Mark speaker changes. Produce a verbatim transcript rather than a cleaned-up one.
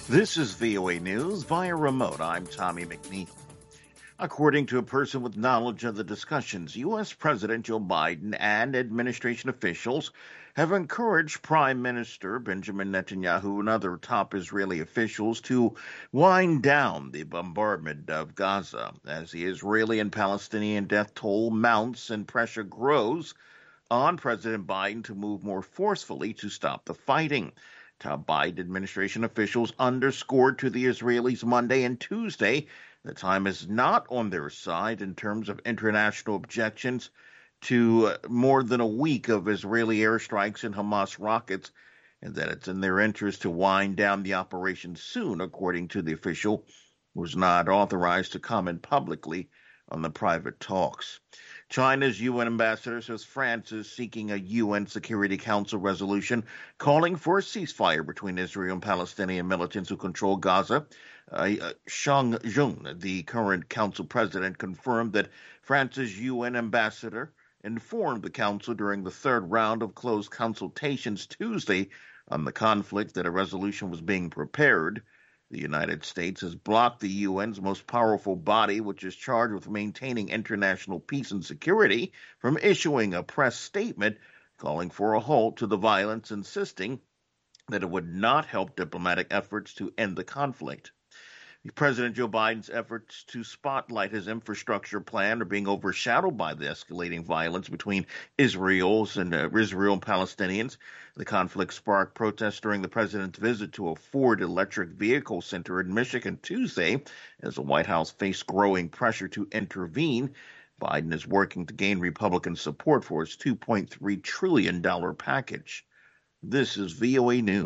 Speaker 1: This is V O A News via remote. I'm Tommy McNeil. According to a person with knowledge of the discussions, U S. President Joe Biden and administration officials have encouraged Prime Minister Benjamin Netanyahu and other top Israeli officials to wind down the bombardment of Gaza as the Israeli and Palestinian death toll mounts and pressure grows on President Biden to move more forcefully to stop the fighting. Top Biden administration officials underscored to the Israelis Monday and Tuesday that time is not on their side in terms of international objections to uh, more than a week of Israeli airstrikes and Hamas rockets, and that it's in their interest to wind down the operation soon, according to the official, who was not authorized to comment publicly on the private talks. China's U N ambassador says France is seeking a U N Security Council resolution calling for a ceasefire between Israel and Palestinian militants who control Gaza. Uh, Shang Jun, the current council president, confirmed that France's U N ambassador informed the council during the third round of closed consultations Tuesday on the conflict that a resolution was being prepared. The United States has blocked the U N's most powerful body, which is charged with maintaining international peace and security, from issuing a press statement calling for a halt to the violence, insisting that it would not help diplomatic efforts to end the conflict. President Joe Biden's efforts to spotlight his infrastructure plan are being overshadowed by the escalating violence between Israel's and uh, Israel and Palestinians. The conflict sparked protests during the president's visit to a Ford electric vehicle center in Michigan Tuesday, as the White House faced growing pressure to intervene. Biden is working to gain Republican support for his two point three trillion dollars package. This is V O A News.